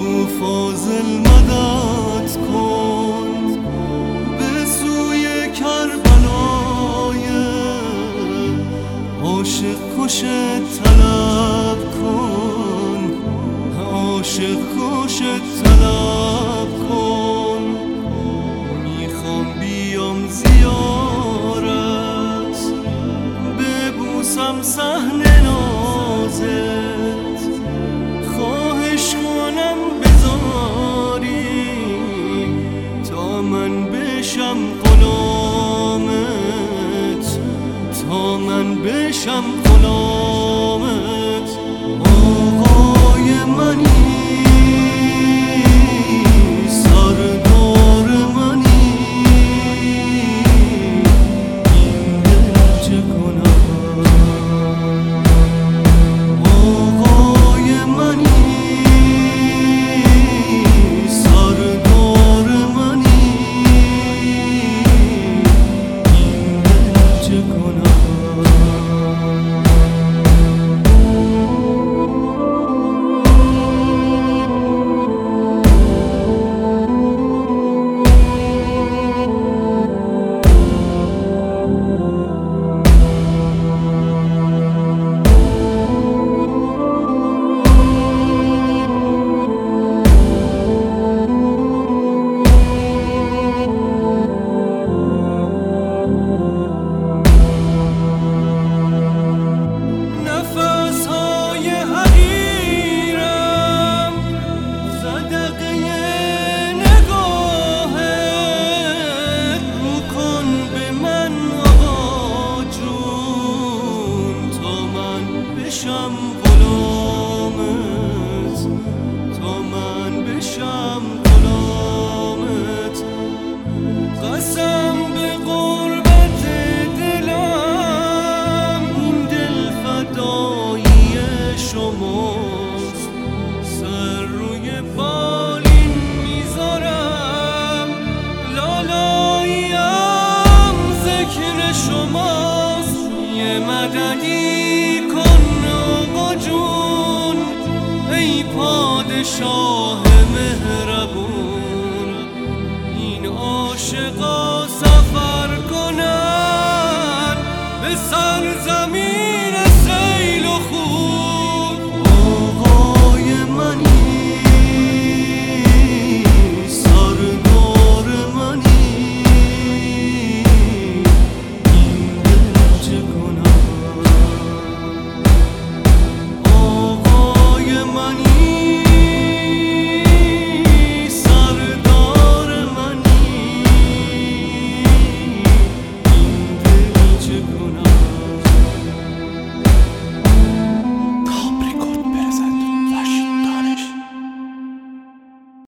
فاضل مدد کن به سوی کربلای عاشق کشت طلب کن، عاشق کشت طلب کن. میخوام بیام زیارت ببوسم صحن نازت، خواهش کنم بذاری تا من بشم غلامت، تا من بشم غلامت. آقای منی، سردار منی، این دل چه کنم؟ آقای منی، سردار منی، این دل چه کنم؟ بشم غلامت، تا من بشم غلامت. قسم به غربت دلم، این دل فدایی شماست. سر روی بالین میذارم، لالاییم ذکر شماست. یه مددی کن آقا جون، ای پادشاه مهربون. این عاشقا سفر کنن به سرزمین